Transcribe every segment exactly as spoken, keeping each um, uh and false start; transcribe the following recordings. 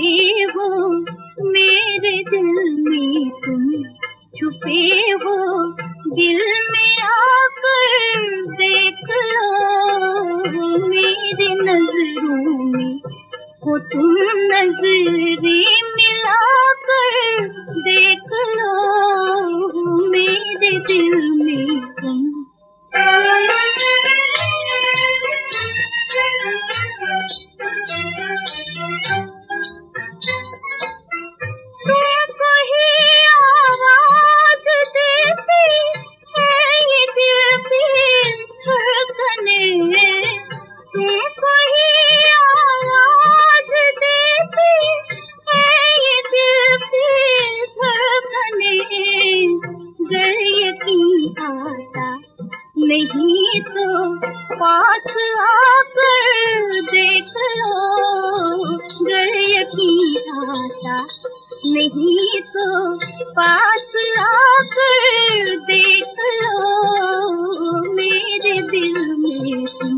हो मेरे दिल में, तुम छुपे हो दिल में, आकर देख लो मेरी नजरों में हो तुम, नजरें मिलाकर देख लो मेरे दिल में तुम। तुमको ही आवाज देती है ये दिल की धड़कने, तुमको ही आवाज देती है ये दिल की धड़कने। गर यकीन आता नहीं तो पास आकर देख लो, गर यकीन आता नहीं तो पास आकर देख लो मेरे दिल में तुम।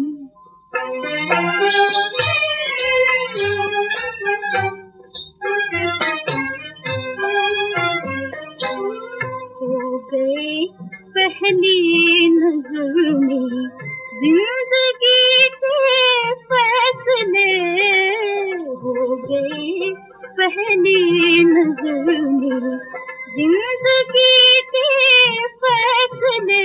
हो गए पहली नजर में जिंदगी के फैसले, हो गए पहली नजर में जिंदगी के फैसले।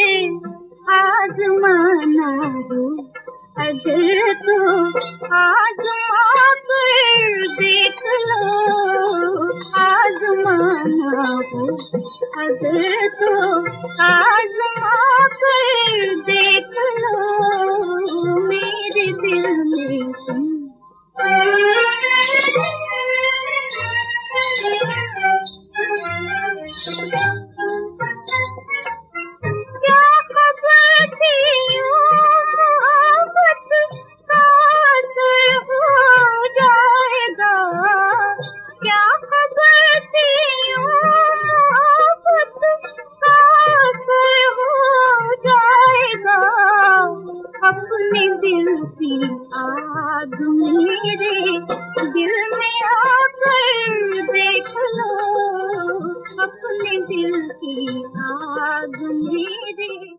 आजमाना हो अगर तो आजमा कर देख लो, आजमाना हो अगर तो आजमा कर देख लो मेरे दिल में तुम। क्या खबर थी यूं मोहब्बत का असर हो जाएगा, क्या खबर थी यूं मोहब्बत का असर हो जाएगा। अपने दिल की आग मेरे दिल में आकर देख लो, अपने दिल की आग मेरे